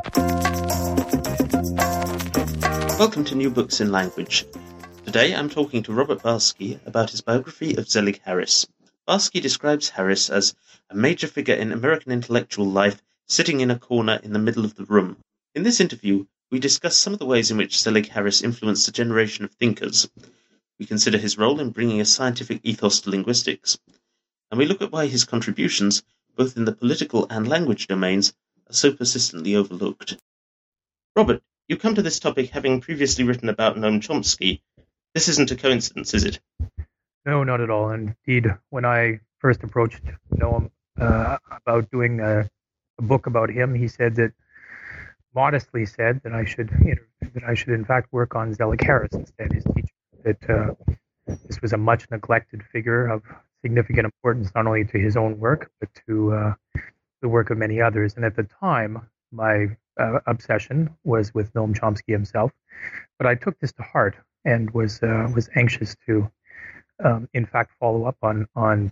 Welcome to New Books in Language. Today I'm talking to Robert Barsky about his biography of Zelig Harris. Barsky describes Harris as a major figure in American intellectual life, sitting in a corner in the middle of the room. In this interview, we discuss some of the ways in which Zelig Harris influenced a generation of thinkers. We consider his role in bringing a scientific ethos to linguistics. And we look at why his contributions, both in the political and language domains, are so persistently overlooked. Robert, you come to this topic having previously written about Noam Chomsky. This isn't a coincidence, is it? No, not at all. Indeed, when I first approached Noam about doing a book about him, he modestly said that I should in fact work on Zelig Harris instead, his teacher. That this was a much neglected figure of significant importance not only to his own work but to the work of many others. And at the time, my obsession was with Noam Chomsky himself, but I took this to heart and was anxious to, in fact, follow up on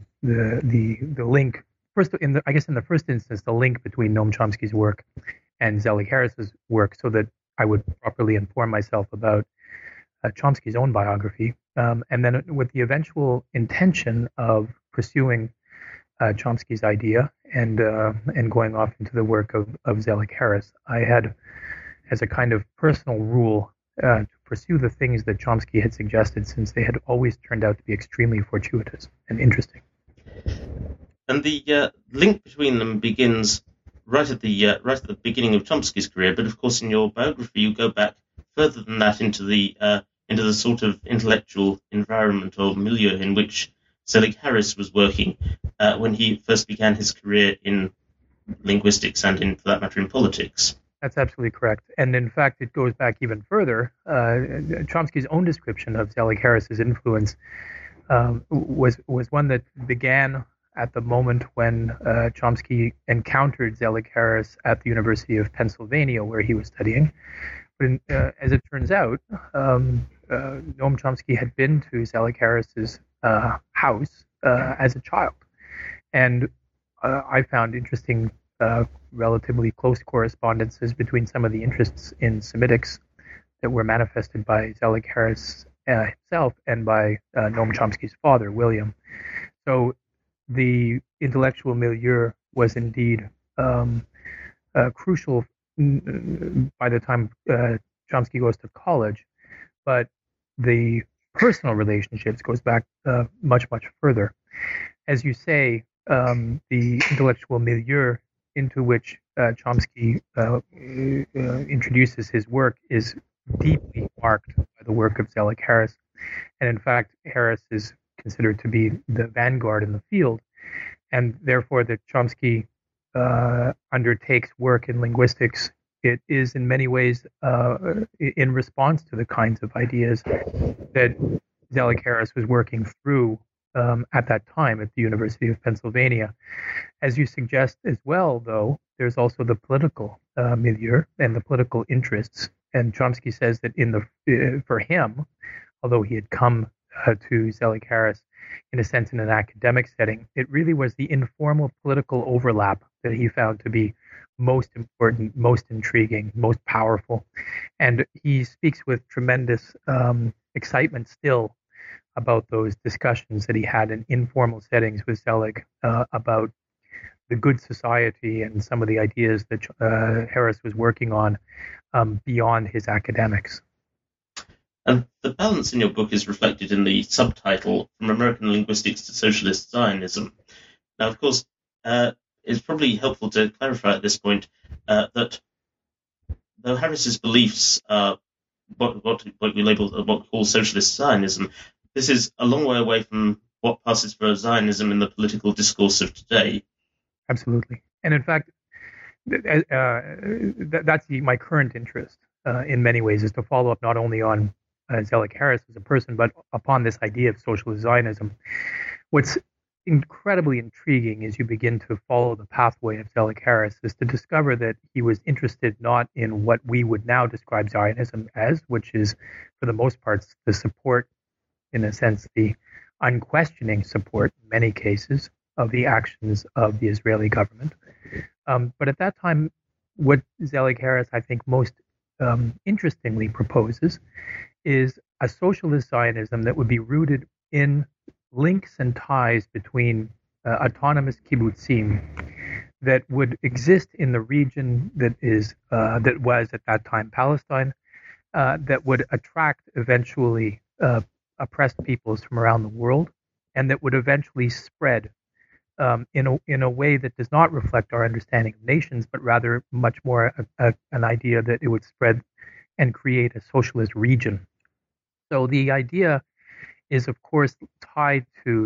the link. First, in the first instance, the link between Noam Chomsky's work and Zelig Harris's work, so that I would properly inform myself about Chomsky's own biography, and then with the eventual intention of pursuing Chomsky's idea and going off into the work of Zelig Harris. I had, as a kind of personal rule, to pursue the things that Chomsky had suggested, since they had always turned out to be extremely fortuitous and interesting. And the link between them begins right at the beginning of Chomsky's career. But of course, in your biography, you go back further than that into the sort of intellectual environment or milieu in which Zelig Harris was working when he first began his career in linguistics and, for that matter, in politics. That's absolutely correct. And in fact, it goes back even further. Chomsky's own description of Zelig Harris's influence was one that began at the moment when Chomsky encountered Zelig Harris at the University of Pennsylvania, where he was studying. But as it turns out, Noam Chomsky had been to Zelig Harris's house as a child. And I found interesting, relatively close correspondences between some of the interests in Semitics that were manifested by Zelig Harris himself and by Noam Chomsky's father, William. So the intellectual milieu was indeed crucial by the time Chomsky goes to college, but the personal relationships goes back much further. As you say, the intellectual milieu into which Chomsky introduces his work is deeply marked by the work of Zelig Harris. And in fact, Harris is considered to be the vanguard in the field, and therefore that Chomsky undertakes work in linguistics, it is in many ways in response to the kinds of ideas that Zelig Harris was working through at that time at the University of Pennsylvania. As you suggest as well, though, there's also the political milieu and the political interests. And Chomsky says that for him, although he had come to Zelig Harris in a sense in an academic setting, it really was the informal political overlap that he found to be most important, most intriguing, most powerful. And he speaks with tremendous excitement still about those discussions that he had in informal settings with Zelig about the good society and some of the ideas that Harris was working on beyond his academics. And the balance in your book is reflected in the subtitle, From American Linguistics to Socialist Zionism. Now, of course, it's probably helpful to clarify at this point that though Harris's beliefs are what we call socialist Zionism, this is a long way away from what passes for Zionism in the political discourse of today. Absolutely. And in fact, that's my current interest in many ways, is to follow up not only on Zelig Harris as a person, but upon this idea of socialist Zionism. What's incredibly intriguing as you begin to follow the pathway of Zelig Harris is to discover that he was interested not in what we would now describe Zionism as, which is, for the most part, the support, in a sense, the unquestioning support, in many cases, of the actions of the Israeli government. But at that time, what Zelig Harris, I think, most interestingly proposes is a socialist Zionism that would be rooted in links and ties between autonomous kibbutzim that would exist in the region that was at that time Palestine, that would attract eventually oppressed peoples from around the world, and that would eventually spread in a way that does not reflect our understanding of nations, but rather much more an idea that it would spread and create a socialist region. So the idea is, of course, tied to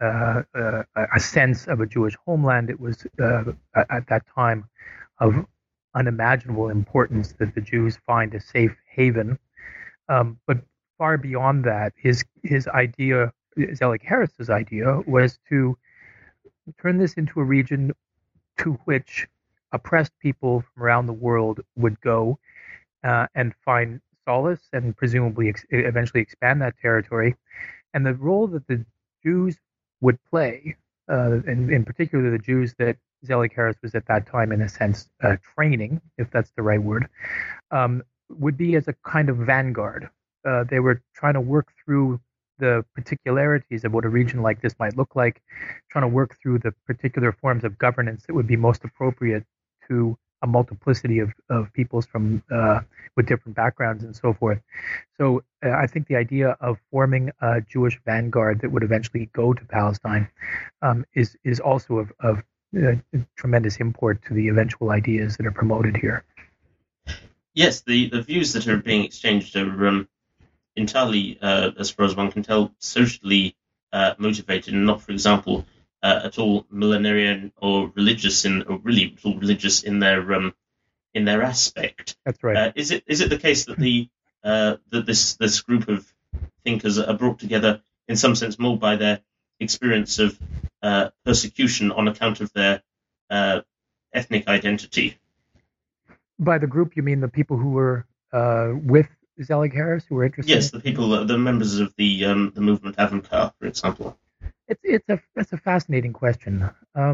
a sense of a Jewish homeland. It was at that time of unimaginable importance that the Jews find a safe haven. But far beyond that, his idea, Zelig Harris's idea, was to turn this into a region to which oppressed people from around the world would go and find solace and presumably eventually expand that territory. And the role that the Jews would play, and in particular the Jews that Zelig Harris was at that time, in a sense, training, if that's the right word, would be as a kind of vanguard. They were trying to work through the particularities of what a region like this might look like, trying to work through the particular forms of governance that would be most appropriate to a multiplicity of peoples from with different backgrounds and so forth. So I think the idea of forming a Jewish vanguard that would eventually go to Palestine is also of tremendous import to the eventual ideas that are promoted here. Yes, the views that are being exchanged are entirely, as far as one can tell, socially motivated, and not, for example, at all millenarian or religious really at all religious in their aspect. That's right. Is it the case that that this group of thinkers are brought together in some sense more by their experience of persecution on account of their ethnic identity? By the group, you mean the people who were with Zelig Harris, who were interested? Yes, the members of the movement Avamkar, for example. That's a fascinating question.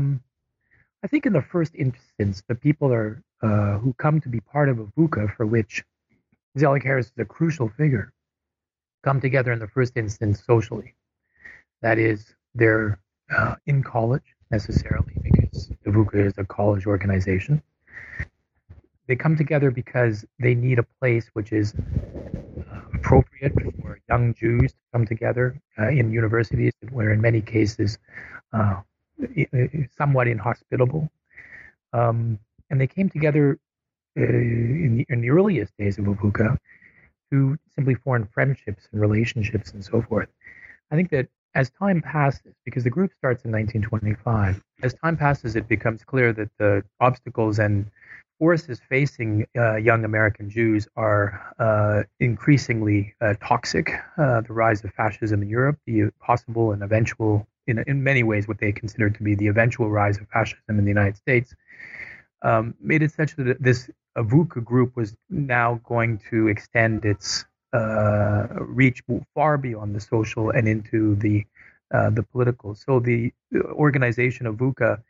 I think in the first instance, the people are who come to be part of Avuka, for which Zelig Harris is a crucial figure, come together in the first instance socially. That is, they're in college necessarily, because Avuka is a college organization. They come together because they need a place which is appropriate for young Jews to come together in universities that were in many cases somewhat inhospitable. And they came together in the earliest days of Avuka to simply form friendships and relationships and so forth. I think that as time passes, because the group starts in 1925, as time passes, it becomes clear that the obstacles and forces facing young American Jews are increasingly toxic. The rise of fascism in Europe, the possible and eventual, in many ways, what they considered to be the eventual rise of fascism in the United States, made it such that this Avuka group was now going to extend its reach far beyond the social and into the political. So the organization of Avuka,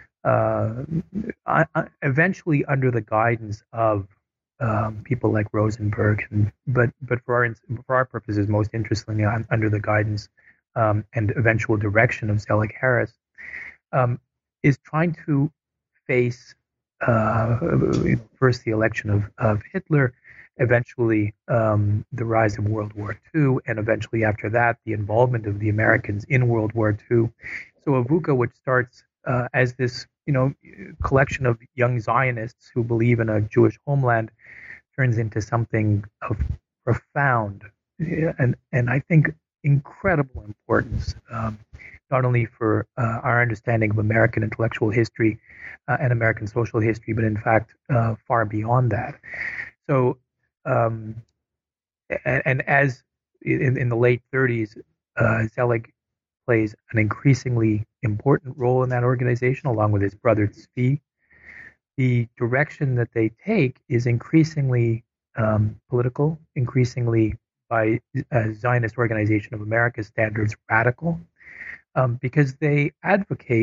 eventually under the guidance of people like Rosenberg, but for our purposes, most interestingly, under the guidance and eventual direction of Zelig Harris, is trying to face first the election of Hitler, eventually the rise of World War II, and eventually after that the involvement of the Americans in World War II. So Avuka, which starts as this collection of young Zionists who believe in a Jewish homeland, turns into something of profound and I think incredible importance, not only for our understanding of American intellectual history and American social history, but in fact far beyond that. So, and as in the late 30s, Zelig plays an increasingly important role in that organization, along with his brother Tzvi. The direction that they take is increasingly political, increasingly by Zionist Organization of America standards radical, because they advocate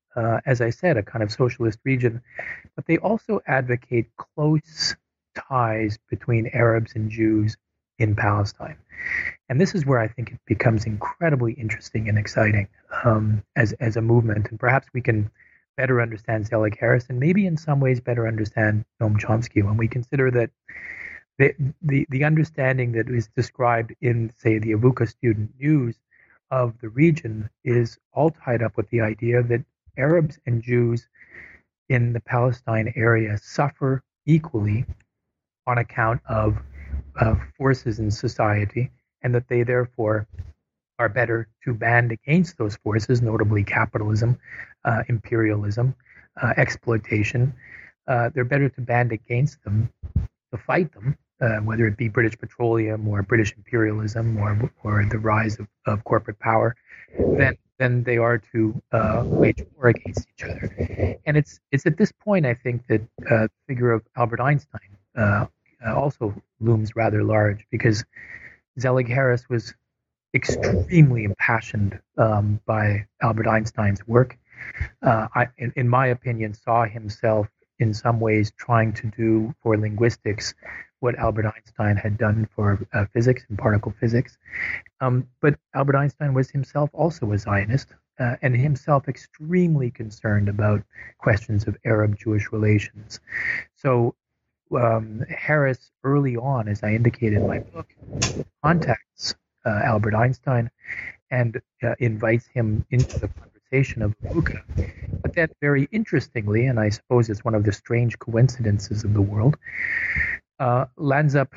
as I said, a kind of socialist region, but they also advocate close ties between Arabs and Jews in Palestine. And this is where I think it becomes incredibly interesting and exciting as a movement. And perhaps we can better understand Zelig Harris and maybe in some ways better understand Noam Chomsky when we consider that the understanding that is described in, say, the Avuka Student News of the region is all tied up with the idea that Arabs and Jews in the Palestine area suffer equally on account of forces in society, and that they therefore are better to band against those forces, notably capitalism, imperialism, exploitation. They're better to band against them, to fight them, whether it be British petroleum or British imperialism or the rise of corporate power, than they are to wage war against each other. And it's at this point, I think, that the figure of Albert Einstein also looms rather large, because Zelig Harris was extremely impassioned by Albert Einstein's work. In my opinion, saw himself in some ways trying to do for linguistics what Albert Einstein had done for physics and particle physics. But Albert Einstein was himself also a Zionist, and himself extremely concerned about questions of Arab-Jewish relations. So Harris, early on, as I indicated in my book, contacts Albert Einstein and invites him into the conversation of Avuka. But then, very interestingly, and I suppose it's one of the strange coincidences of the world, lands up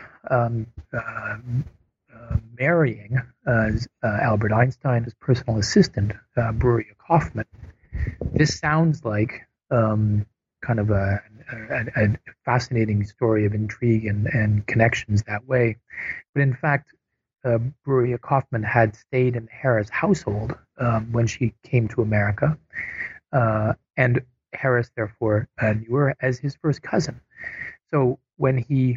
marrying Albert Einstein's personal assistant, Bruria Kaufman. This sounds like kind of a fascinating story of intrigue and connections that way. But in fact, Bruria Kaufman had stayed in the Harris household when she came to America, and Harris therefore knew her as his first cousin. So when he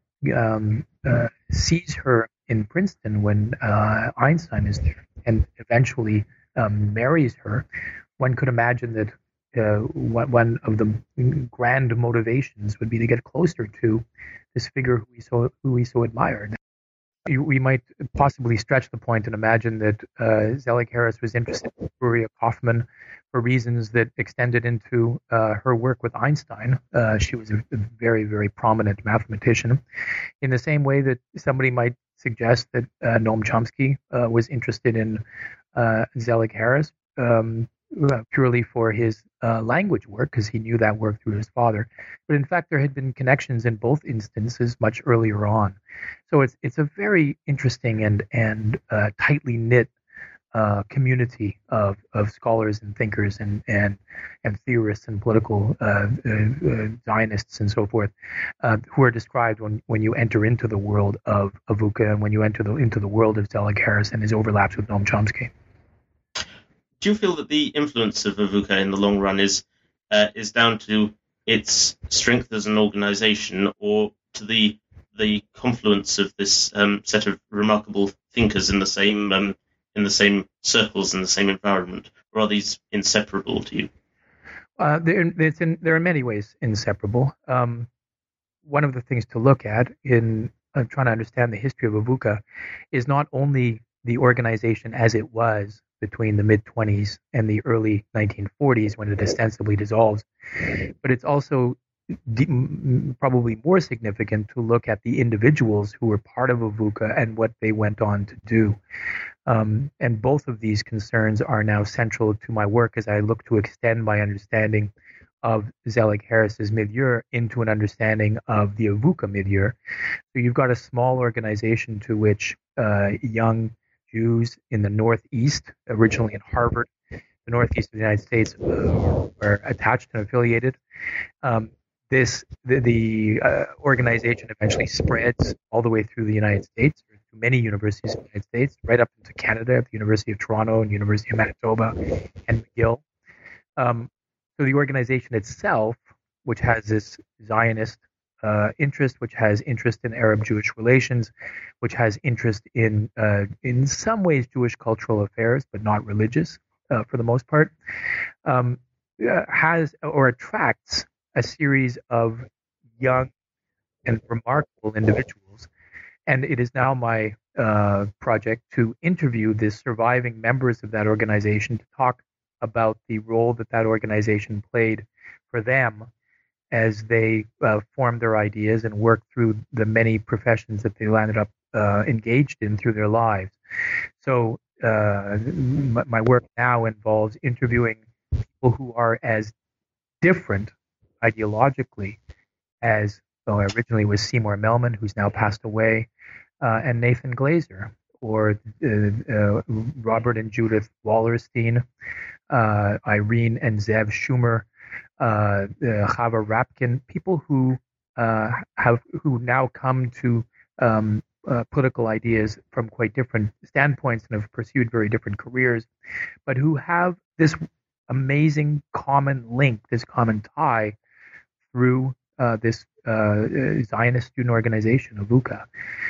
sees her in Princeton when Einstein is there, and eventually marries her, one could imagine that one of the grand motivations would be to get closer to this figure who he so admired. We might possibly stretch the point and imagine that Zelig Harris was interested in Bruria Kaufman for reasons that extended into her work with Einstein. She was a very, very prominent mathematician. In the same way that somebody might suggest that Noam Chomsky was interested in Zelig Harris purely for his language work, because he knew that work through his father. But in fact, there had been connections in both instances much earlier on. So it's a very interesting and tightly knit community of scholars and thinkers and theorists and political Zionists and so forth, who are described when you enter into the world of Avuka and when you enter into the world of Zelig Harris and his overlaps with Noam Chomsky. Do you feel that the influence of Avuka in the long run is down to its strength as an organization, or to the confluence of this set of remarkable thinkers in the same circles, in the same environment, or are these inseparable to you? They're in many ways inseparable. One of the things to look at in trying to understand the history of Avuka is not only the organization as it was between the mid-20s and the early 1940s when it ostensibly dissolves, but it's also probably more significant to look at the individuals who were part of Avuka and what they went on to do. And both of these concerns are now central to my work as I look to extend my understanding of Zelig Harris's milieu into an understanding of the Avuka milieu. So you've got a small organization to which young Jews in the Northeast, originally in Harvard, the Northeast of the United States, were attached and affiliated. The organization eventually spreads all the way through the United States, to many universities in the United States, right up into Canada, at the University of Toronto and University of Manitoba and McGill. So the organization itself, which has this Zionist interest, which has interest in Arab-Jewish relations, which has interest in some ways Jewish cultural affairs, but not religious for the most part, has or attracts a series of young and remarkable individuals. And it is now my project to interview the surviving members of that organization to talk about the role that that organization played for them as they formed their ideas and worked through the many professions that they landed up engaged in through their lives. So my work now involves interviewing people who are as different ideologically as originally was Seymour Melman, who's now passed away, and Nathan Glazer, or Robert and Judith Wallerstein, Irene and Zev Schumer, Chava Rapkin, people who now come to political ideas from quite different standpoints and have pursued very different careers, but who have this amazing common link, this common tie through this Zionist student organization, Avuka.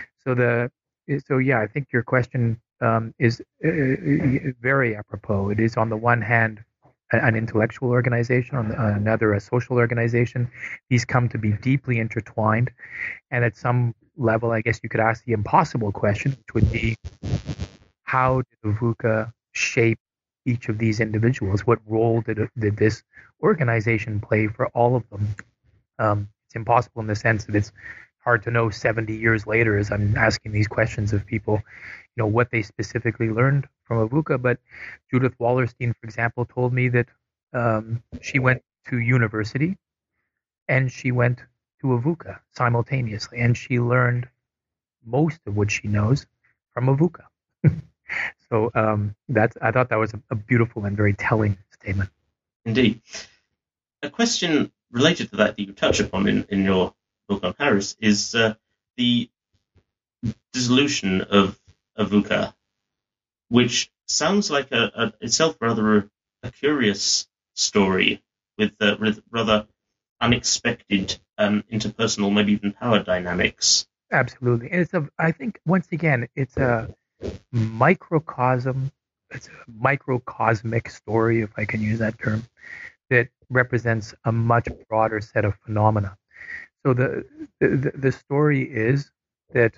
So yeah, I think your question is very apropos. It is on the one hand an intellectual organization, on another a social organization. These come to be deeply intertwined, and at some level, I guess you could ask the impossible question, which would be, how did Avuka shape each of these individuals? What role did this organization play for all of them? It's impossible in the sense that it's hard to know 70 years later as I'm asking these questions of people, what they specifically learned from Avuka. But Judith Wallerstein, for example, told me that she went to university and she went to Avuka simultaneously, and she learned most of what she knows from Avuka. So I thought that was a beautiful and very telling statement. Indeed. A question related to that you touch upon in your book on Harris is the dissolution of Avuka, which sounds like itself rather a curious story with rather unexpected interpersonal, maybe even power dynamics. Absolutely. And I think, once again, it's a microcosm, it's a microcosmic story, if I can use that term, that represents a much broader set of phenomena. So the story is that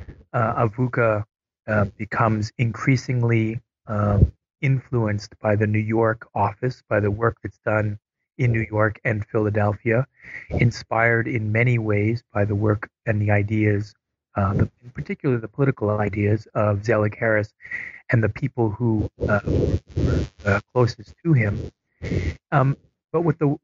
Avuka becomes increasingly influenced by the New York office, by the work that's done in New York and Philadelphia, inspired in many ways by the work and the ideas, in particular the political ideas of Zelig Harris and the people who were closest to him. But with the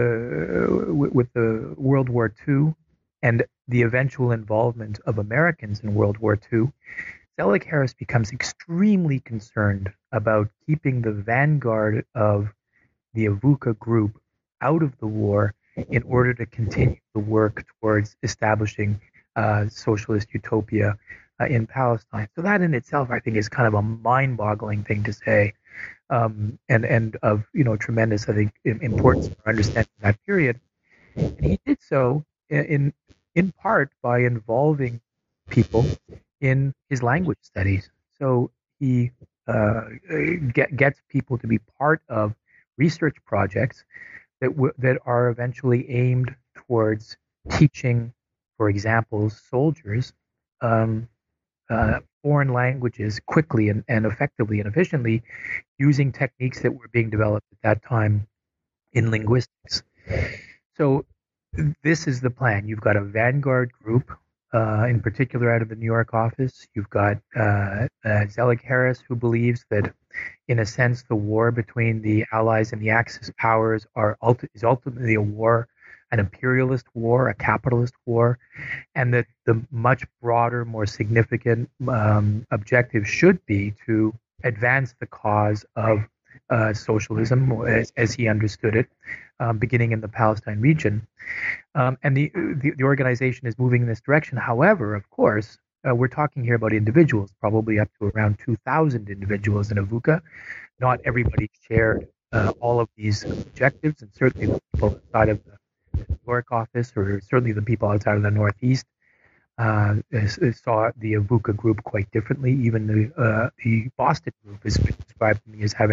World War II and the eventual involvement of Americans in World War II, Zelig Harris becomes extremely concerned about keeping the vanguard of the Avuka group out of the war in order to continue the work towards establishing socialist utopia in Palestine. So that in itself, I think, is kind of a mind-boggling thing to say, and of tremendous, I think, importance for understanding that period. And he did so in part by involving people in his language studies. So he gets people to be part of research projects that are eventually aimed towards teaching, for example, soldiers foreign languages quickly and effectively and efficiently, using techniques that were being developed at that time in linguistics. So this is the plan. You've got a vanguard group, in particular out of the New York office. You've got Zelig Harris, who believes that, in a sense, the war between the Allies and the Axis powers is ultimately a war, an imperialist war, a capitalist war, and that the much broader, more significant objective should be to advance the cause of socialism, as he understood it, beginning in the Palestine region. And the organization is moving in this direction. However, of course, we're talking here about individuals, probably up to around 2,000 individuals in Avuka. Not everybody shared all of these objectives, and certainly the people outside of the New York office, or certainly the people outside of the Northeast, saw the Avuka group quite differently. Even the Boston group has been described to me as having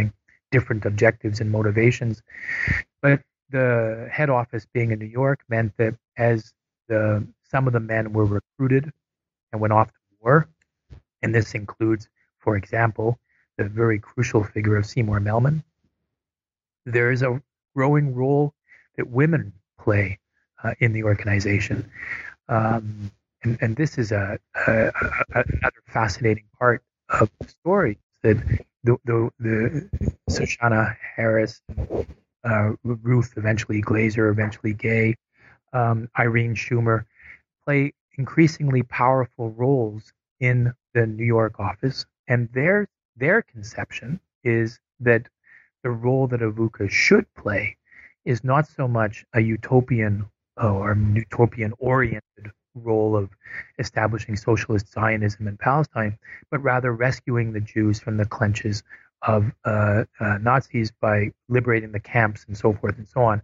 different objectives and motivations. But the head office being in New York meant that as some of the men were recruited and went off to war, and this includes, for example, the very crucial figure of Seymour Melman, there is a growing role that women play in the organization. And this is another fascinating part of the story, that the Shoshana Harris, Ruth, eventually Glazer, eventually Gay, Irene Schumer, play increasingly powerful roles in the New York office, and their conception is that the role that Avuka should play is not so much a utopian or utopian-oriented role of establishing socialist Zionism in Palestine, but rather rescuing the Jews from the clutches of Nazis by liberating the camps and so forth and so on.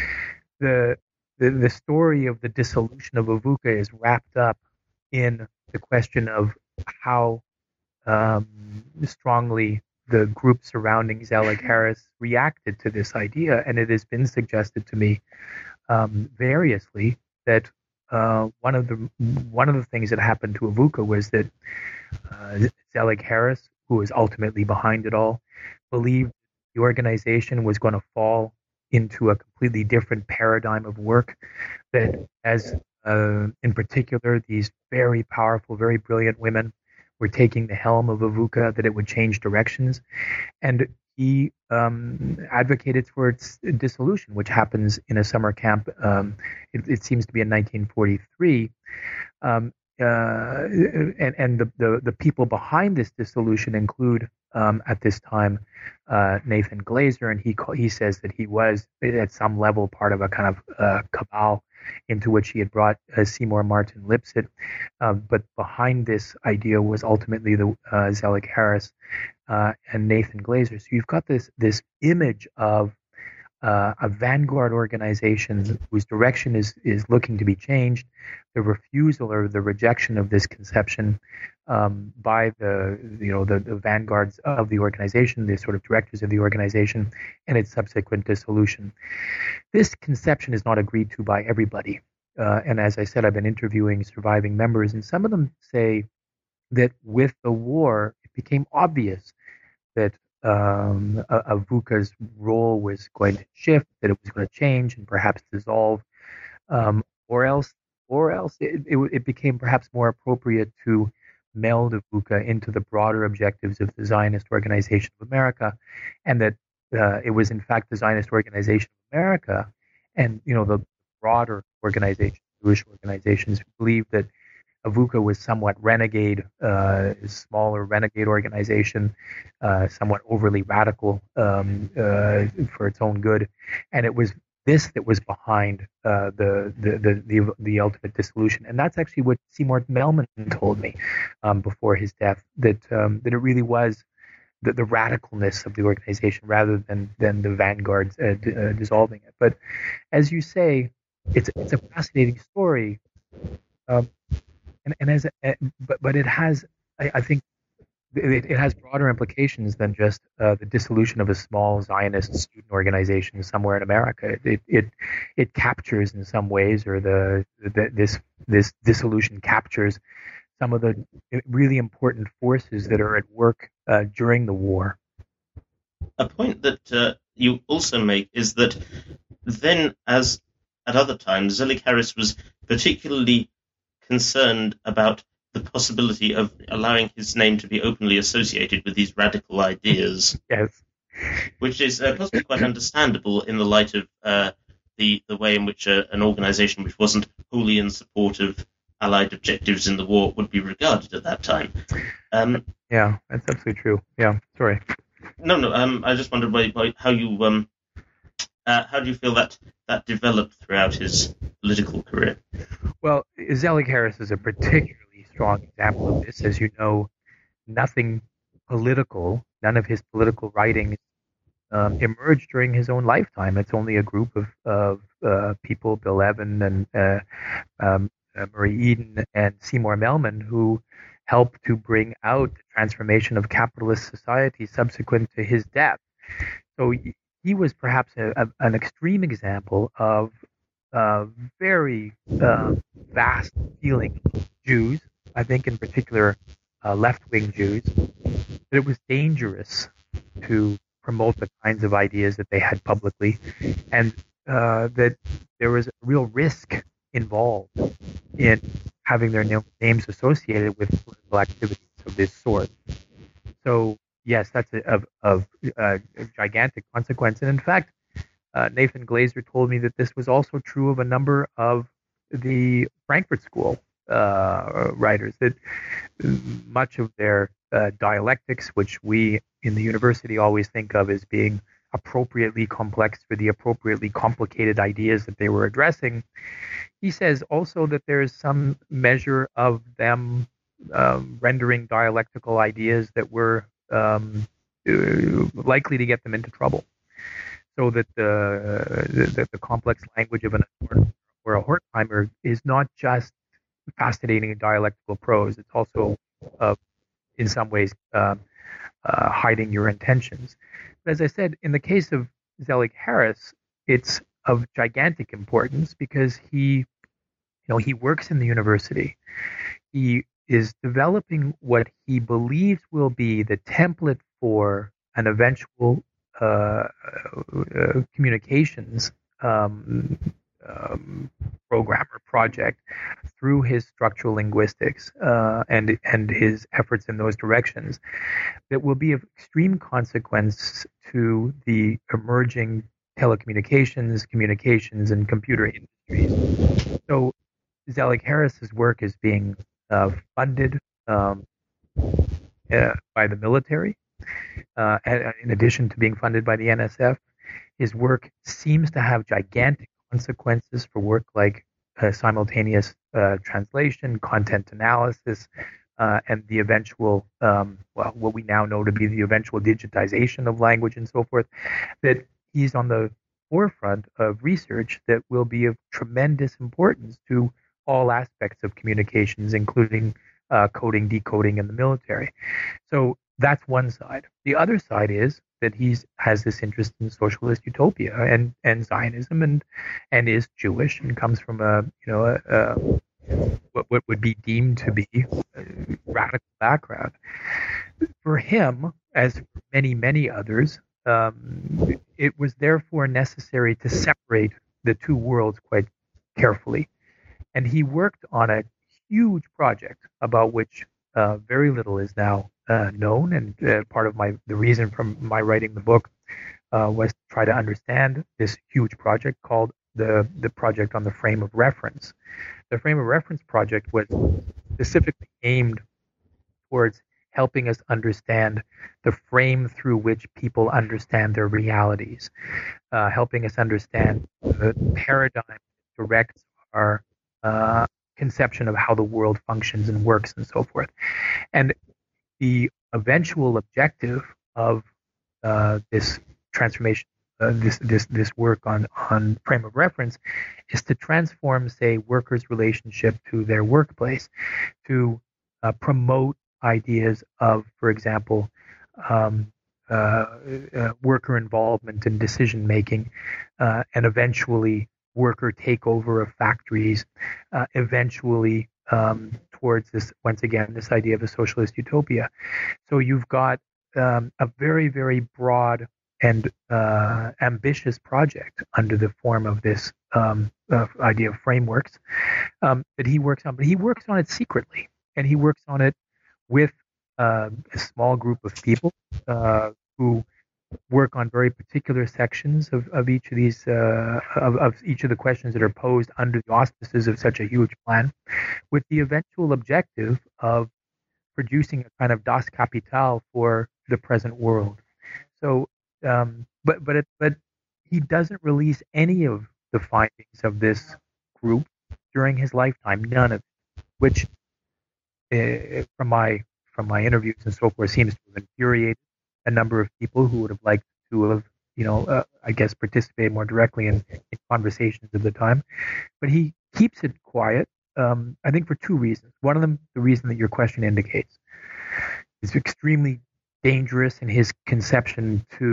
The story of the dissolution of Avuka is wrapped up in the question of how strongly the group surrounding Zelig Harris reacted to this idea, and it has been suggested to me variously that one of the things that happened to Avuka was that Zelig Harris, who was ultimately behind it all, believed the organization was going to fall into a completely different paradigm of work, that as in particular these very powerful, very brilliant women were taking the helm of Avuka, that it would change directions. And he advocated for its dissolution, which happens in a summer camp. It seems to be in 1943. And the people behind this dissolution include, at this time, Nathan Glazer, and he says that he was at some level part of a kind of cabal into which he had brought Seymour Martin Lipset. But behind this idea was ultimately the Zelig Harris and Nathan Glazer. So you've got this image of a vanguard organization whose direction is looking to be changed, the refusal or the rejection of this conception by the vanguards of the organization, the sort of directors of the organization, and its subsequent dissolution. This conception is not agreed to by everybody. And as I said, I've been interviewing surviving members, and some of them say that with the war, it became obvious that Avuka's role was going to shift, that it was going to change and perhaps dissolve, or else it became perhaps more appropriate to meld Avuka into the broader objectives of the Zionist Organization of America, and that it was in fact the Zionist Organization of America and the broader organization, Jewish organizations, who believed that Avuka was somewhat renegade, smaller renegade organization, somewhat overly radical for its own good, and it was this that was behind the ultimate dissolution. And that's actually what Seymour Melman told me before his death, that it really was the radicalness of the organization rather than the vanguards dissolving it. But as you say, it's a fascinating story. But it has, I think, it has broader implications than just the dissolution of a small Zionist student organization somewhere in America. It captures in some ways, or this dissolution captures some of the really important forces that are at work during the war. A point that you also make is that then, as at other times, Zelig Harris was particularly concerned about the possibility of allowing his name to be openly associated with these radical ideas. Yes. Which is possibly quite understandable in the light of the way in which an organization which wasn't wholly in support of Allied objectives in the war would be regarded at that time. Yeah, that's absolutely true. Yeah, sorry. No. I just wondered how do you feel that developed throughout his political career? Well, Zelig Harris is a particularly strong example of this. As you know, nothing political, none of his political writings emerged during his own lifetime. It's only a group of people, Bill Evans and Marie Eden and Seymour Melman, who helped to bring out the transformation of capitalist society subsequent to his death. So he was perhaps an extreme example of very vast feeling Jews, I think in particular left-wing Jews, that it was dangerous to promote the kinds of ideas that they had publicly, and that there was a real risk involved in having their names associated with political activities of this sort. So yes, that's a gigantic consequence. And in fact, Nathan Glazer told me that this was also true of a number of the Frankfurt School writers, that much of their dialectics, which we in the university always think of as being appropriately complex for the appropriately complicated ideas that they were addressing, he says also that there is some measure of them rendering dialectical ideas that were likely to get them into trouble. So that the complex language of an Adorno or a Horkheimer is not just fascinating dialectical prose; it's also, in some ways, hiding your intentions. But as I said, in the case of Zelig Harris, it's of gigantic importance because he works in the university. He is developing what he believes will be the template for an eventual communications program or project through his structural linguistics and his efforts in those directions that will be of extreme consequence to the emerging telecommunications, communications, and computer industries. So Zelig Harris's work is being funded by the military. In addition to being funded by the NSF, his work seems to have gigantic consequences for work like simultaneous translation, content analysis, and the eventual, what we now know to be the eventual digitization of language and so forth, that he's on the forefront of research that will be of tremendous importance to all aspects of communications, including coding, decoding in the military. So that's one side. The other side is that he has this interest in socialist utopia and Zionism and is Jewish and comes from what would be deemed to be a radical background. For him, as for many others, it was therefore necessary to separate the two worlds quite carefully. And he worked on a huge project about which very little is now known. And part of the reason for my writing the book was to try to understand this huge project called the Project on the Frame of Reference. The Frame of Reference project was specifically aimed towards helping us understand the frame through which people understand their realities, helping us understand the paradigm that directs our conception of how the world functions and works and so forth. And the eventual objective of this transformation, this work on frame of reference, is to transform, say, workers' relationship to their workplace, to promote ideas of, for example, worker involvement in decision making, and eventually worker takeover of factories, eventually towards this, once again, this idea of a socialist utopia. So you've got a very, very broad and ambitious project under the form of this idea of frameworks that he works on. But he works on it secretly, and he works on it with a small group of people who work on very particular sections of each of these of each of the questions that are posed under the auspices of such a huge plan, with the eventual objective of producing a kind of Das Kapital for the present world. So, but he doesn't release any of the findings of this group during his lifetime, none of it, which from my interviews and so forth seems to have infuriated a number of people who would have liked to have, I guess, participated more directly in conversations of the time. But he keeps it quiet, I think, for two reasons. One of them, the reason that your question indicates, is extremely dangerous in his conception to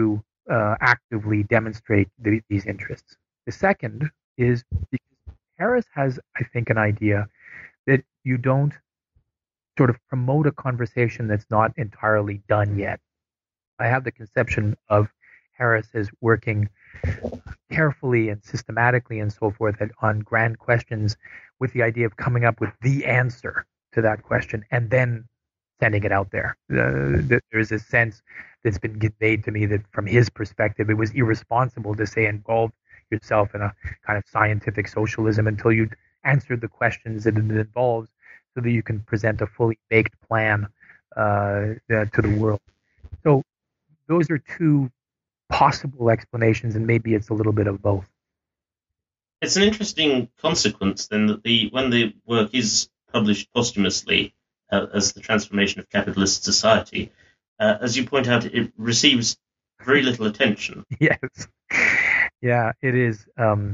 actively demonstrate these interests. The second is because Harris has, I think, an idea that you don't sort of promote a conversation that's not entirely done yet. I have the conception of Harris as working carefully and systematically and so forth on grand questions with the idea of coming up with the answer to that question and then sending it out there. There's a sense that's been conveyed to me that from his perspective, it was irresponsible to say involve yourself in a kind of scientific socialism until you'd answered the questions that it involves so that you can present a fully baked plan to the world. So those are two possible explanations, and maybe it's a little bit of both. It's an interesting consequence then that when the work is published posthumously as The Transformation of Capitalist Society, as you point out, it receives very little attention. Yes. Yeah, it is.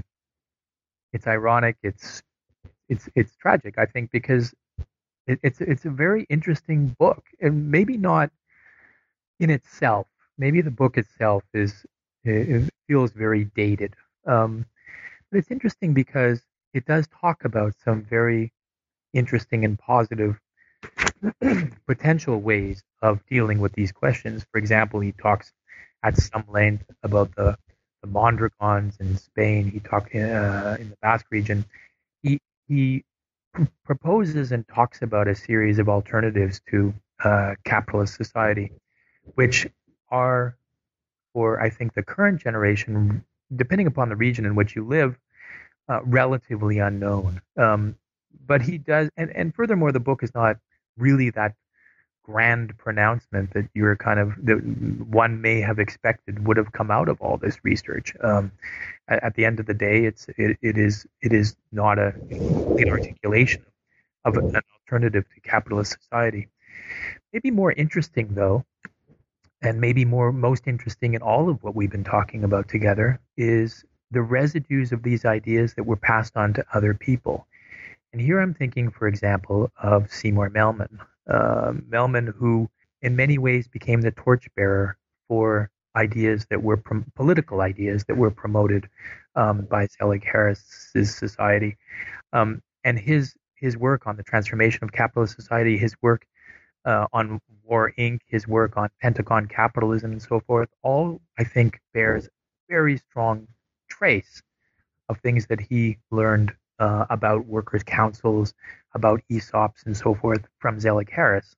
It's ironic. It's tragic, I think, because it's a very interesting book, and maybe not in itself. Maybe the book itself it feels very dated. But it's interesting because it does talk about some very interesting and positive potential ways of dealing with these questions. For example, he talks at some length about the Mondragons in Spain. He talked in the Basque region. He proposes and talks about a series of alternatives to capitalist society, which are, for I think the current generation, depending upon the region in which you live, relatively unknown. But he does, and furthermore, the book is not really that grand pronouncement that you're that one may have expected would have come out of all this research. At the end of the day, it is not a complete articulation of an alternative to capitalist society. Maybe more interesting though, and maybe most interesting in all of what we've been talking about together, is the residues of these ideas that were passed on to other people. And here I'm thinking, for example, of Seymour Melman. Melman, who in many ways became the torchbearer for ideas that were political ideas that were promoted by Zelig Harris's society. And his work on the transformation of capitalist society, his work on War Inc., his work on Pentagon capitalism and so forth, all I think bears very strong trace of things that he learned about workers' councils, about ESOPs and so forth from Zelig Harris.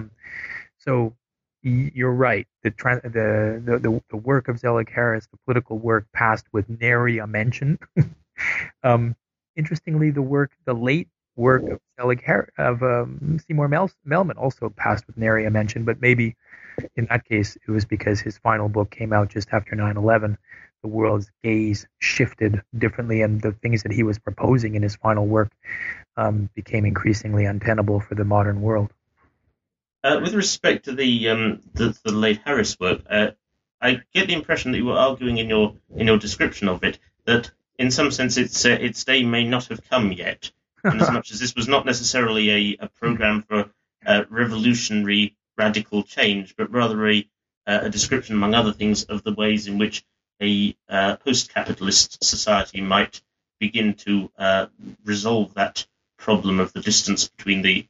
So you're right. The work of Zelig Harris, the political work, passed with nary a mention. Interestingly, the late work of Seymour Melman also passed with nary a mention, but maybe in that case it was because his final book came out just after 9/11. The world's gaze shifted differently, and the things that he was proposing in his final work became increasingly untenable for the modern world. With respect to the late Harris work, I get the impression that you were arguing in your description of it that in some sense its day may not have come yet, in as much as this was not necessarily a program for revolutionary radical change, but rather a description, among other things, of the ways in which a post-capitalist society might begin to resolve that problem of the distance between the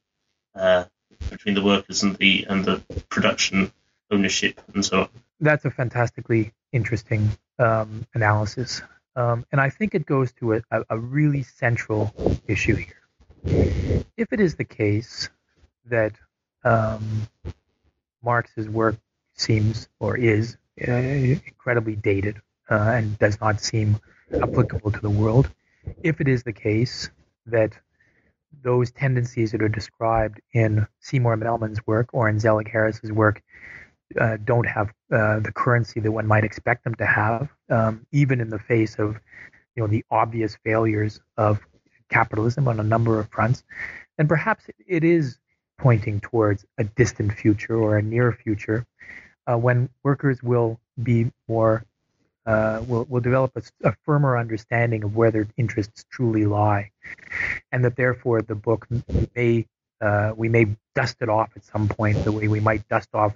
workers and the production ownership and so on. That's a fantastically interesting analysis, and I think it goes to a really central issue here. If it is the case that Marx's work seems or is incredibly dated and does not seem applicable to the world, if it is the case that those tendencies that are described in Seymour Melman's work or in Zelig Harris's work don't have the currency that one might expect them to have, even in the face of the obvious failures of capitalism on a number of fronts, then perhaps it is pointing towards a distant future or a near future when workers will be more will develop a firmer understanding of where their interests truly lie, and that therefore the book we may dust it off at some point the way we might dust off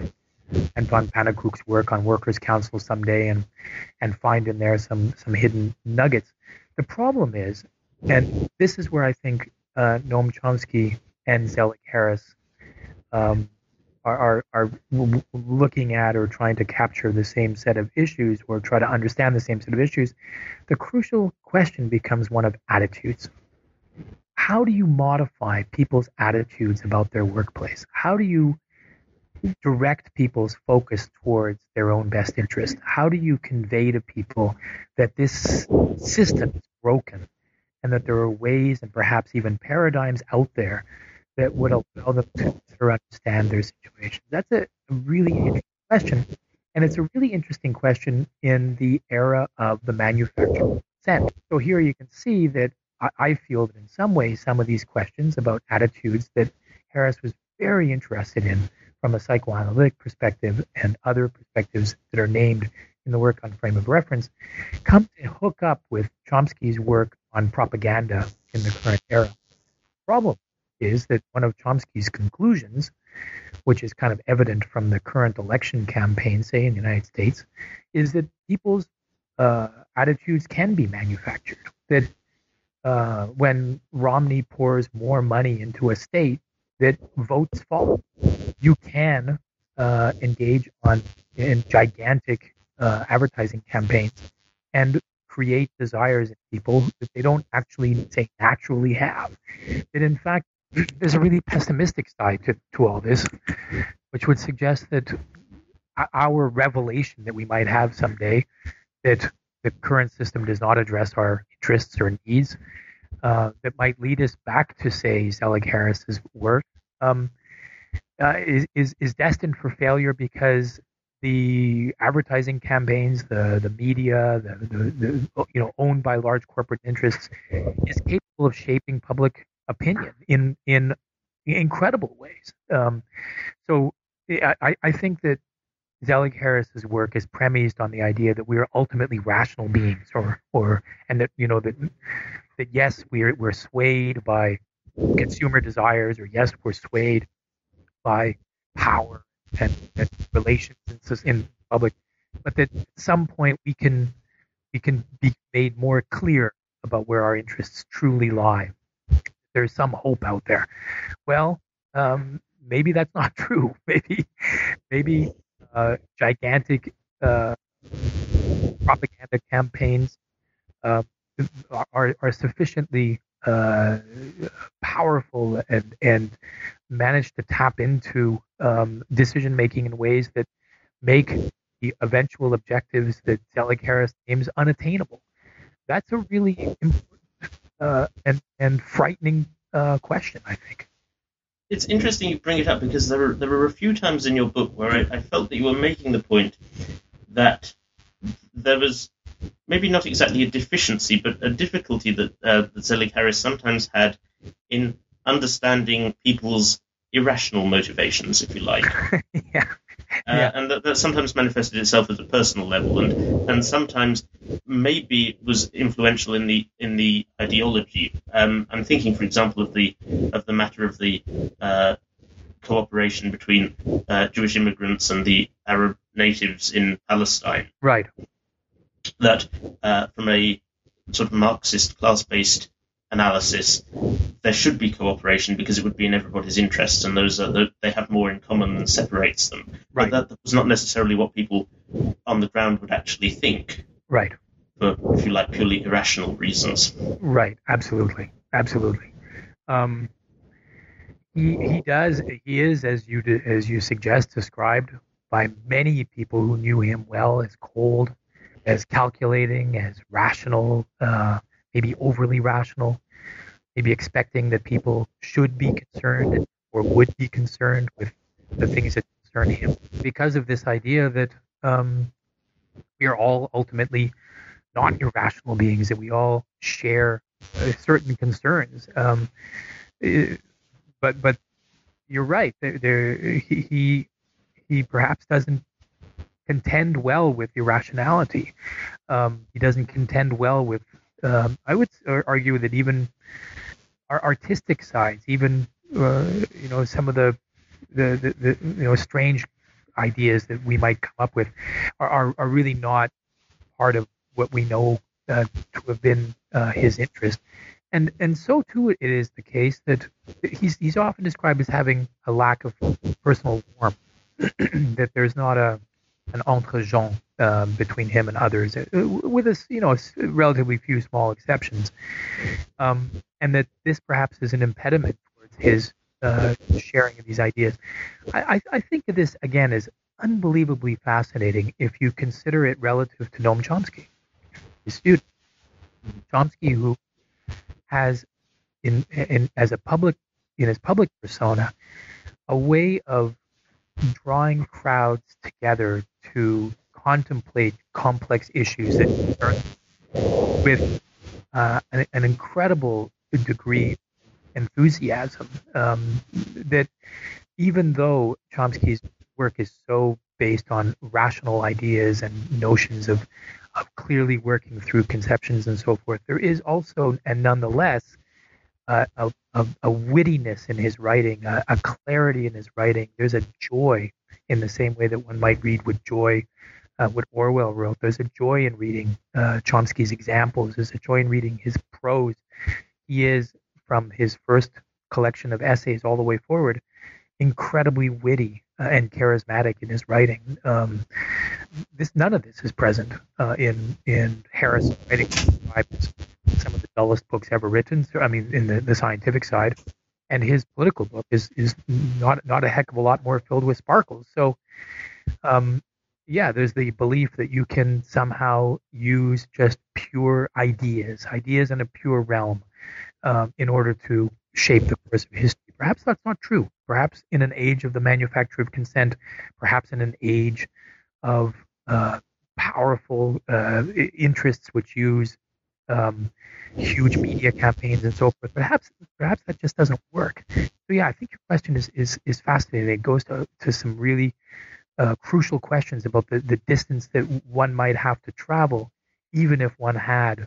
Anton Pannekoek's work on workers' council someday and find in there some hidden nuggets. The problem is, and this is where I think Noam Chomsky and Zelig Harris um, are looking at or trying to capture the same set of issues or try to understand the same set of issues. The crucial question becomes one of attitudes. How do you modify people's attitudes about their workplace? How do you direct people's focus towards their own best interest? How do you convey to people that this system is broken and that there are ways and perhaps even paradigms out there that would allow them to better understand their situation? That's a really interesting question. And it's a really interesting question in the era of the manufactured consent. So here you can see that I feel that in some ways, some of these questions about attitudes that Harris was very interested in from a psychoanalytic perspective and other perspectives that are named in the work on frame of reference come to hook up with Chomsky's work on propaganda in the current era. The problem is that one of Chomsky's conclusions, which is kind of evident from the current election campaign, say in the United States, is that people's attitudes can be manufactured. That when Romney pours more money into a state, that votes follow. You can engage in gigantic advertising campaigns and create desires in people that they don't actually say naturally have. That in fact, there's a really pessimistic side to all this, which would suggest that our revelation that we might have someday that the current system does not address our interests or needs, that might lead us back to, say, Zelig Harris's work, is destined for failure because the advertising campaigns, the media, the owned by large corporate interests, is capable of shaping public opinion in incredible ways. So I think that Zelig Harris's work is premised on the idea that we are ultimately rational beings, and that that yes, we're swayed by consumer desires, or yes, we're swayed by power and relations in public, but that at some point we can be made more clear about where our interests truly lie. There's some hope out there. Well, maybe that's not true. Maybe gigantic propaganda campaigns are sufficiently powerful and manage to tap into decision making in ways that make the eventual objectives that Zelig Harris aims unattainable. That's a really important and frightening question, I think. It's interesting you bring it up because there were a few times in your book where I felt that you were making the point that there was maybe not exactly a deficiency, but a difficulty that Zelig Harris sometimes had in understanding people's irrational motivations, if you like. Yeah. And that sometimes manifested itself at a personal level, and sometimes maybe was influential in the ideology. I'm thinking, for example, of the matter of the cooperation between Jewish immigrants and the Arab natives in Palestine. Right. That from a sort of Marxist class-based analysis, there should be cooperation because it would be in everybody's interests, and they have more in common than separates them. Right. But that was not necessarily what people on the ground would actually think. Right. For, if you like, purely irrational reasons. Right. Absolutely. He is, as you suggest, described by many people who knew him well as cold, as calculating, as rational, maybe overly rational, maybe expecting that people should be concerned or would be concerned with the things that concern him, because of this idea that we are all ultimately not irrational beings, that we all share certain concerns. But you're right. He perhaps doesn't contend well with irrationality. He doesn't contend well with. I would argue that even our artistic sides, even some of the strange ideas that we might come up with are really not part of what we know to have been his interest. And so too it is the case that he's often described as having a lack of personal warmth, that there's not an entre gens between him and others, with relatively few small exceptions, and that this perhaps is an impediment towards his sharing of these ideas. I think that this again is unbelievably fascinating if you consider it relative to Noam Chomsky, his student. Chomsky, who has in his public persona a way of drawing crowds together to contemplate complex issues that are with an incredible degree of enthusiasm, that even though Chomsky's work is so based on rational ideas and notions of clearly working through conceptions and so forth, there is also, and nonetheless, a wittiness in his writing, a clarity in his writing. There's a joy in the same way that one might read with joy what Orwell wrote. There's a joy in reading Chomsky's examples. There's a joy in reading his prose. He is, from his first collection of essays all the way forward, incredibly witty and charismatic in his writing. None of this is present in Harris' writing. Some of the dullest books ever written. I mean, in the scientific side, and his political book is not a heck of a lot more filled with sparkles. So, there's the belief that you can somehow use just pure ideas in a pure realm, in order to shape the course of history. Perhaps that's not true. Perhaps in an age of the manufacture of consent, perhaps in an age of powerful interests which use huge media campaigns and so forth, perhaps that just doesn't work. So I think your question is fascinating. It goes to some really crucial questions about the distance that one might have to travel, even if one had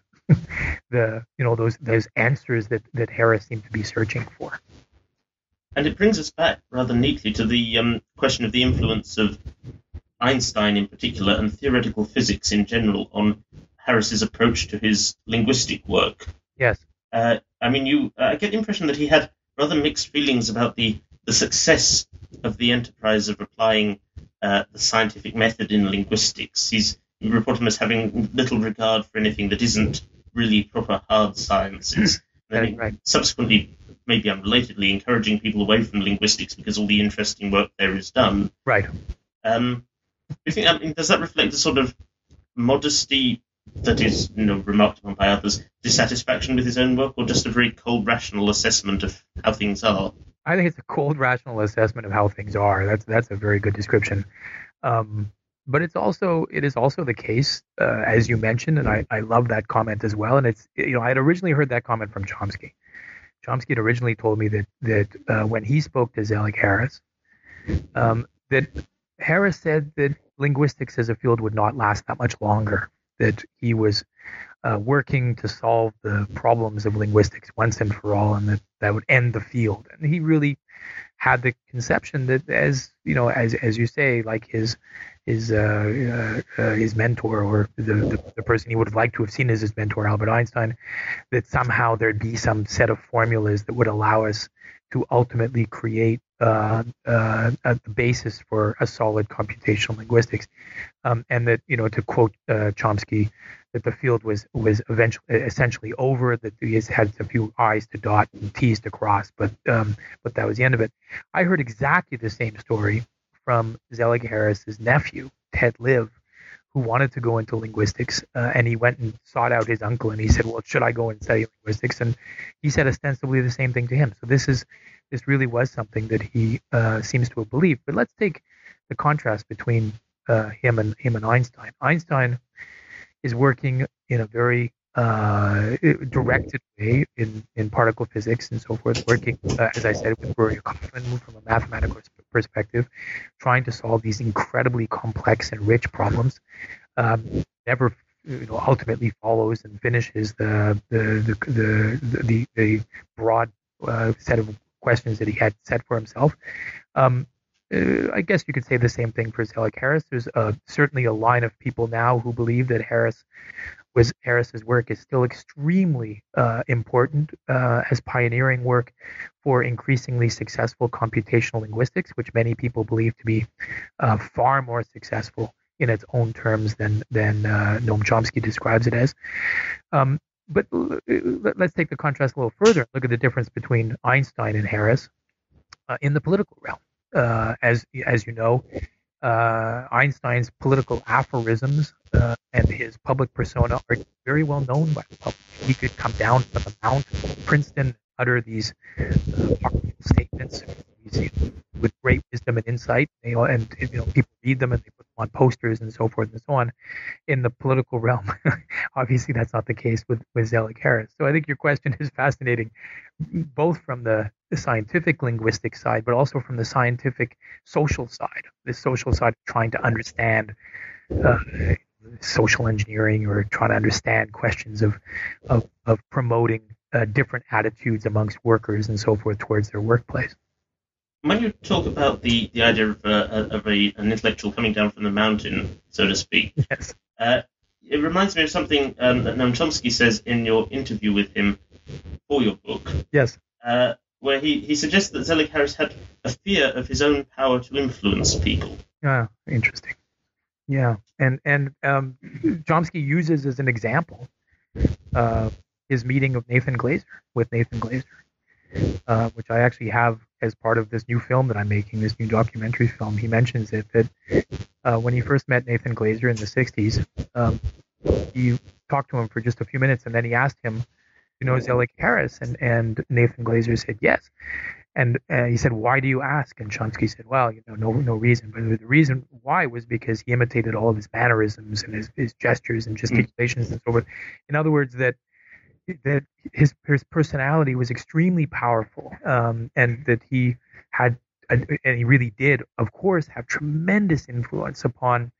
those answers that Harris seemed to be searching for. And it brings us back rather neatly to the question of the influence of Einstein in particular and theoretical physics in general on Harris's approach to his linguistic work. Yes. I get the impression that he had rather mixed feelings about the success of the enterprise of applying the scientific method in linguistics. You report him as having little regard for anything that isn't really proper hard sciences. Right. Subsequently, maybe unrelatedly, encouraging people away from linguistics because all the interesting work there is done. Right. Do you think does that reflect the sort of modesty that is remarked upon by others, dissatisfaction with his own work, or just a very cold, rational assessment of how things are? I think it's a cold, rational assessment of how things are. That's a very good description. But it is also the case, as you mentioned, and I love that comment as well. And it's I had originally heard that comment from Chomsky. Chomsky had originally told me that when he spoke to Zelig Harris, that Harris said that linguistics as a field would not last that much longer, that he was working to solve the problems of linguistics once and for all, and that would end the field. And he really had the conception that, as you say, like his mentor, or the person he would have liked to have seen as his mentor, Albert Einstein, that somehow there'd be some set of formulas that would allow us to ultimately create the basis for a solid computational linguistics, and that to quote Chomsky, that the field was essentially over, that he had a few I's to dot and T's to cross, but that was the end of it. I heard exactly the same story from Zelig Harris's nephew, Ted Liv, who wanted to go into linguistics, and he went and sought out his uncle, and he said, well, should I go and study linguistics? And he said ostensibly the same thing to him. So this really was something that he seems to have believed. But let's take the contrast between him and Einstein. Einstein is working in a very directed way in particle physics and so forth, working, as I said, with Rory Kaufman from a mathematical perspective, trying to solve these incredibly complex and rich problems. Never ultimately follows and finishes the broad set of questions that he had set for himself. I guess you could say the same thing for Zelig Harris. There's certainly a line of people now who believe that Harris's work is still extremely important as pioneering work for increasingly successful computational linguistics, which many people believe to be far more successful in its own terms than Noam Chomsky describes it as. But let's take the contrast a little further. Look at the difference between Einstein and Harris in the political realm. As you know, Einstein's political aphorisms and his public persona are very well known by the public. He could come down from the Mount, Princeton, utter these powerful statements with great wisdom and insight. And people read them and they put them on posters and so forth and so on. In the political realm, obviously that's not the case with Zelig Harris. So I think your question is fascinating, both from the scientific linguistic side, but also from the scientific social side, the social side of trying to understand social engineering or trying to understand questions of promoting different attitudes amongst workers and so forth towards their workplace. When you talk about the idea of an intellectual coming down from the mountain, so to speak, yes. It reminds me of something that Noam Chomsky says in your interview with him for your book. Yes. Where he suggests that Zelig Harris had a fear of his own power to influence people. Yeah, interesting. Yeah, and Chomsky uses as an example his meeting of Nathan Glazer, which I actually have as part of this new film that I'm making, this new documentary film. He mentions it that when he first met Nathan Glazer in the 60s, he talked to him for just a few minutes, and then he asked him, Zelig Harris? And Nathan Glazer said yes. And he said, why do you ask? And Chomsky said, well, no reason. But the reason why was because he imitated all of his mannerisms and his gestures and gesticulations and so forth. In other words, that his personality was extremely powerful, and that he had, and he really did, of course, have tremendous influence upon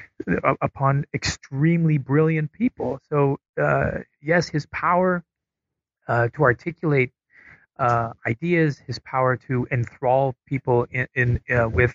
extremely brilliant people. So yes, his power to articulate ideas, his power to enthrall people in with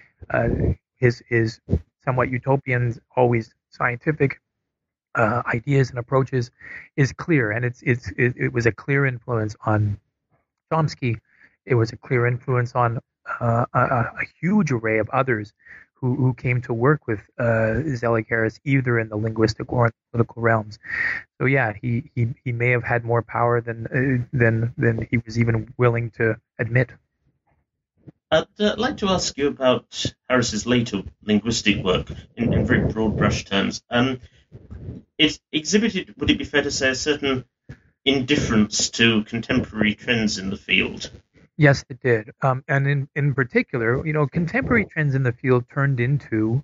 his somewhat utopian, always scientific ideas and approaches is clear, and it was a clear influence on Chomsky. It was a clear influence on a huge array of others who came to work with Zelig Harris, either in the linguistic or in the political realms. So yeah, he may have had more power than he was even willing to admit. I'd like to ask you about Harris's later linguistic work in very broad brush terms. It exhibited, would it be fair to say, a certain indifference to contemporary trends in the field? Yes, it did. And in particular, contemporary trends in the field turned into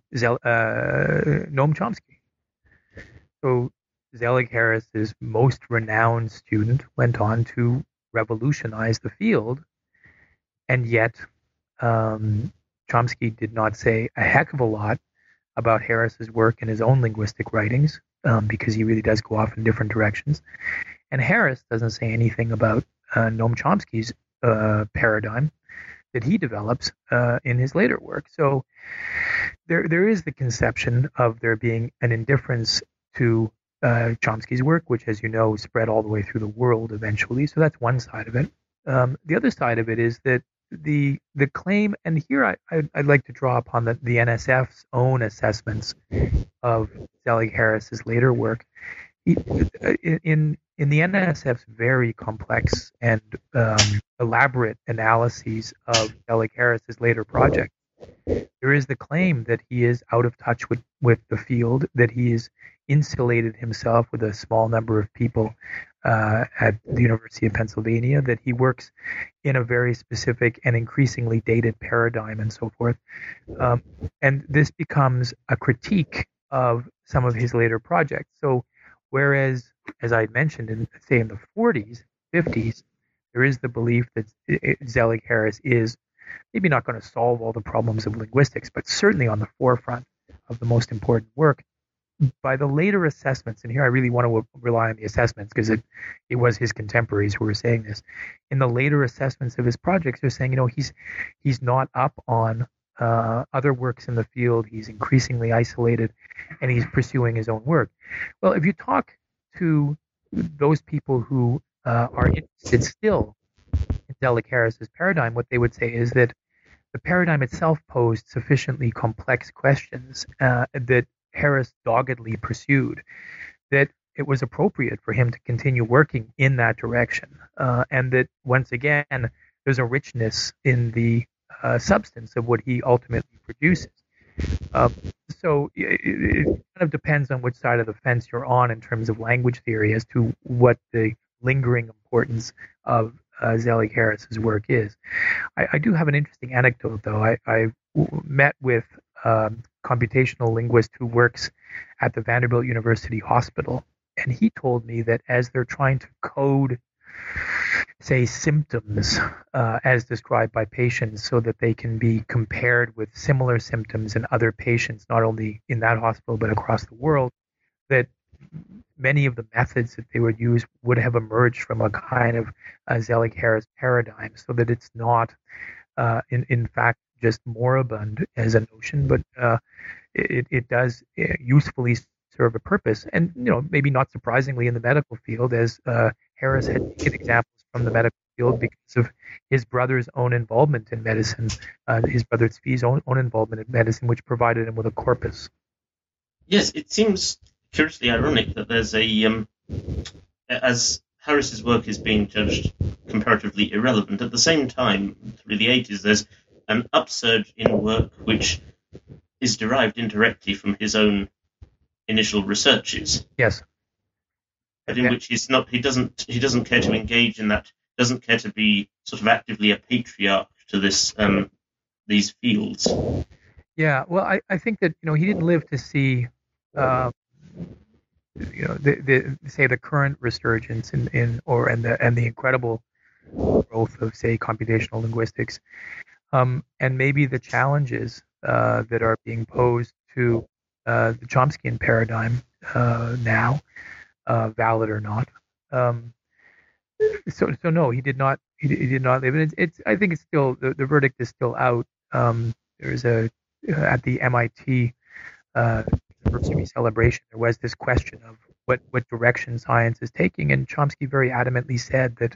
Noam Chomsky. So Zelig Harris's most renowned student went on to revolutionize the field, and yet Chomsky did not say a heck of a lot about Harris's work in his own linguistic writings, because he really does go off in different directions. And Harris doesn't say anything about Noam Chomsky's paradigm that he develops in his later work. So there is the conception of there being an indifference to Chomsky's work, which, as you know, spread all the way through the world eventually. So that's one side of it. The other side of it is that the claim, and here I'd like to draw upon the NSF's own assessments of Zelig Harris's later work. In the NSF's very complex and elaborate analyses of Zelig Harris's later project, there is the claim that he is out of touch with the field, that he has insulated himself with a small number of people at the University of Pennsylvania, that he works in a very specific and increasingly dated paradigm and so forth. And this becomes a critique of some of his later projects. So whereas, as I mentioned, in the 40s, 50s, there is the belief that Zelig Harris is maybe not going to solve all the problems of linguistics, but certainly on the forefront of the most important work. By the later assessments, and here I really want to rely on the assessments because it was his contemporaries who were saying this. In the later assessments of his projects, they're saying, he's not up on other works in the field. He's increasingly isolated, and he's pursuing his own work. Well, if you talk to those people who are interested still in Zelig Harris's paradigm, what they would say is that the paradigm itself posed sufficiently complex questions that Harris doggedly pursued, that it was appropriate for him to continue working in that direction, and that once again there's a richness in the substance of what he ultimately produces. So it kind of depends on which side of the fence you're on in terms of language theory as to what the lingering importance of Zelig Harris's work is. I do have an interesting anecdote, though. I met with a computational linguist who works at the Vanderbilt University Hospital, and he told me that as they're trying to code, say, symptoms as described by patients so that they can be compared with similar symptoms in other patients, not only in that hospital but across the world, that many of the methods that they would use would have emerged from a kind of Zelig-Harris paradigm, so that it's not, in fact, just moribund as a notion, but it does usefully serve a purpose. And, maybe not surprisingly in the medical field, as Harris had taken examples from the medical field because of his brother's own involvement in medicine, his brother Tzvi's own involvement in medicine, which provided him with a corpus. Yes, it seems curiously ironic that there's as Harris's work is being judged comparatively irrelevant, at the same time, through the 80s, there's an upsurge in work which is derived indirectly from his own initial researches. Yes. But in which he doesn't care to engage in that, doesn't care to be sort of actively a patriarch to these fields. Yeah, well, I think that he didn't live to see the current resurgence and the incredible growth of, say, computational linguistics, and maybe the challenges that are being posed to the Chomskyan paradigm now, valid or not. So no, he did not. He did not live. And I think it's still the verdict is still out. There's at the MIT anniversary celebration, there was this question of what direction science is taking, and Chomsky very adamantly said that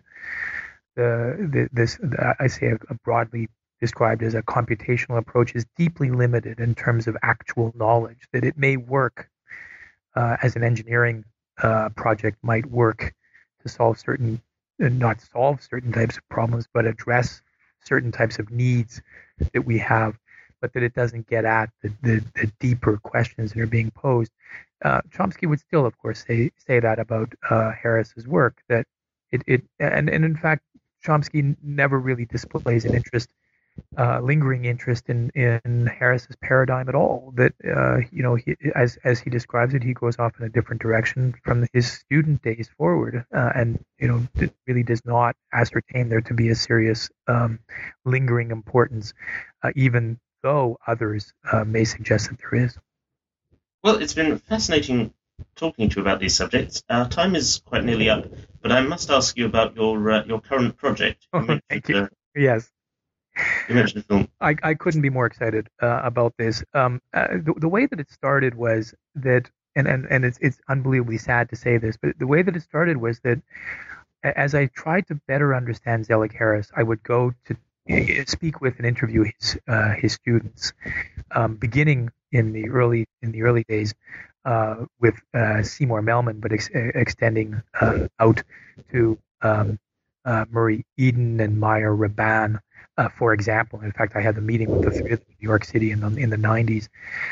a broadly described as a computational approach is deeply limited in terms of actual knowledge, that it may work as an engineering project might work to solve not solve certain types of problems, but address certain types of needs that we have, but that it doesn't get at the deeper questions that are being posed. Chomsky would still, of course, say that about Harris's work, that and in fact, Chomsky never really displays an lingering interest in Harris's paradigm at all. That as he describes it, he goes off in a different direction from his student days forward, and it really does not ascertain there to be a serious lingering importance, even though others may suggest that there is. Well, it's been fascinating talking to you about these subjects. Our time is quite nearly up, but I must ask you about your current project. Thank you. Yes. You mentioned the film. I couldn't be more excited about this. The way that it started was that, and it's unbelievably sad to say this, but the way that it started was that as I tried to better understand Zelig Harris, I would go to speak with and interview his students, beginning in the early days with Seymour Melman, but extending out to Murray Eden and Meyer Raban. For example, in fact, I had the meeting with the three of them in New York City in the 90s.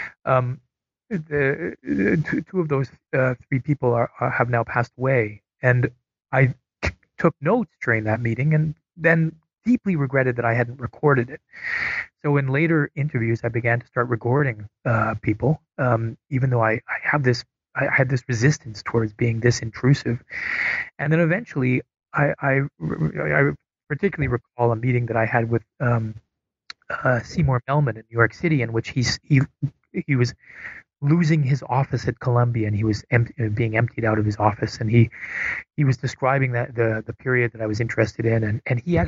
Two of those three people have now passed away, and I took notes during that meeting, and then deeply regretted that I hadn't recorded it. So in later interviews, I began to start recording people, even though I had this resistance towards being this intrusive, and then eventually I particularly recall a meeting that I had with Seymour Melman in New York City, in which he was losing his office at Columbia, and he was being emptied out of his office, and he was describing the period that I was interested in, and he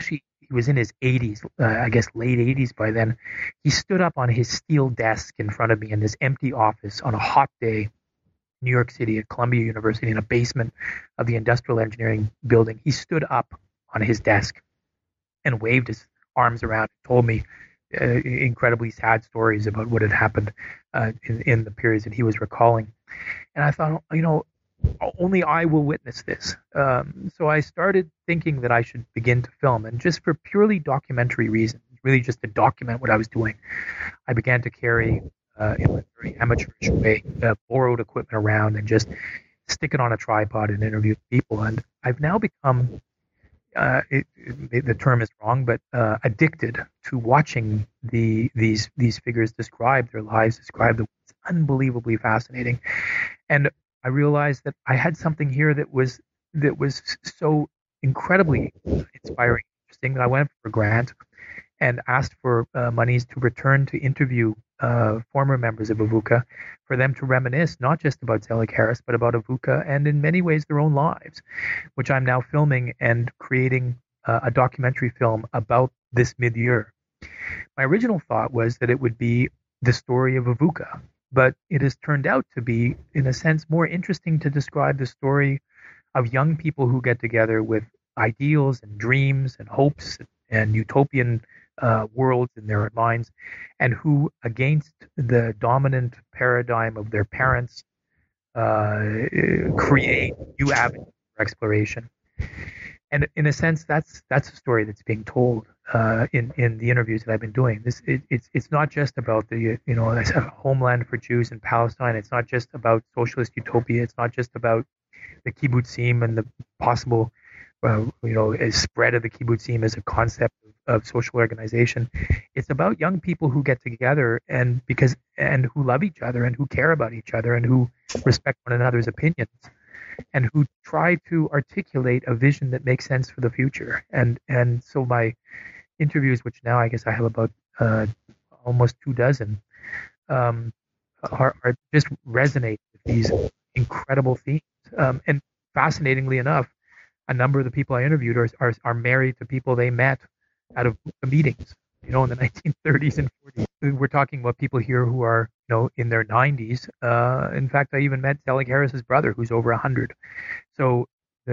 was in his 80s, I guess late 80s by then. He stood up on his steel desk in front of me in this empty office on a hot day, New York City at Columbia University, in a basement of the industrial engineering building. He stood up on his desk and waved his arms around and told me incredibly sad stories about what had happened in the periods that he was recalling. And I thought, only I will witness this. So I started thinking that I should begin to film, and just for purely documentary reasons, really just to document what I was doing, I began to carry, in a very amateurish way, borrowed equipment around and just stick it on a tripod and interview people. And I've now become, the term is wrong, but addicted to watching these figures describe their lives, describe them. It's unbelievably fascinating. And I realized that I had something here that was so incredibly inspiring, interesting, that I went for a grant and asked for monies to return to interview former members of Evuka, for them to reminisce not just about Zelig Harris, but about Evuka and in many ways their own lives, which I'm now filming and creating a documentary film about this mid-year. My original thought was that it would be the story of Evuka, but it has turned out to be, in a sense, more interesting to describe the story of young people who get together with ideals and dreams and hopes and utopian worlds in their minds, and who, against the dominant paradigm of their parents, create new avenues for exploration. And in a sense, that's a story that's being told in the interviews that I've been doing. It's not just about the homeland for Jews in Palestine. It's not just about socialist utopia. It's not just about the kibbutzim and the possible spread of the kibbutzim as a concept of social organization. It's about young people who get together and who love each other and who care about each other and who respect one another's opinions, and who try to articulate a vision that makes sense for the future. And so my interviews, which now I guess I have about almost 24, are just resonate with these incredible themes. And fascinatingly enough, a number of the people I interviewed are married to people they met out of meetings, in the 1930s and 40s. We're talking about people here who are, in their 90s. In fact, I even met Zelig Harris's brother, who's over 100. So,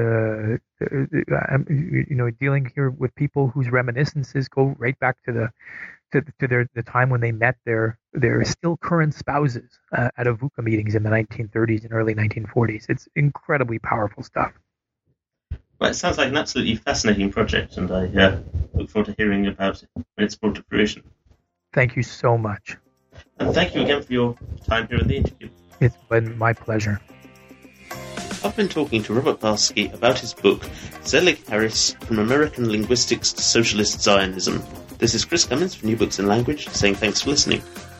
dealing here with people whose reminiscences go right back to the time when they met their still current spouses at Evuka meetings in the 1930s and early 1940s. It's incredibly powerful stuff. Well, it sounds like an absolutely fascinating project, and I look forward to hearing about it when it's brought to fruition. Thank you so much. And thank you again for your time here in the interview. It's been my pleasure. I've been talking to Robert Barsky about his book, Zelig Harris, From American Linguistics to Socialist Zionism. This is Chris Cummins from New Books in Language, saying thanks for listening.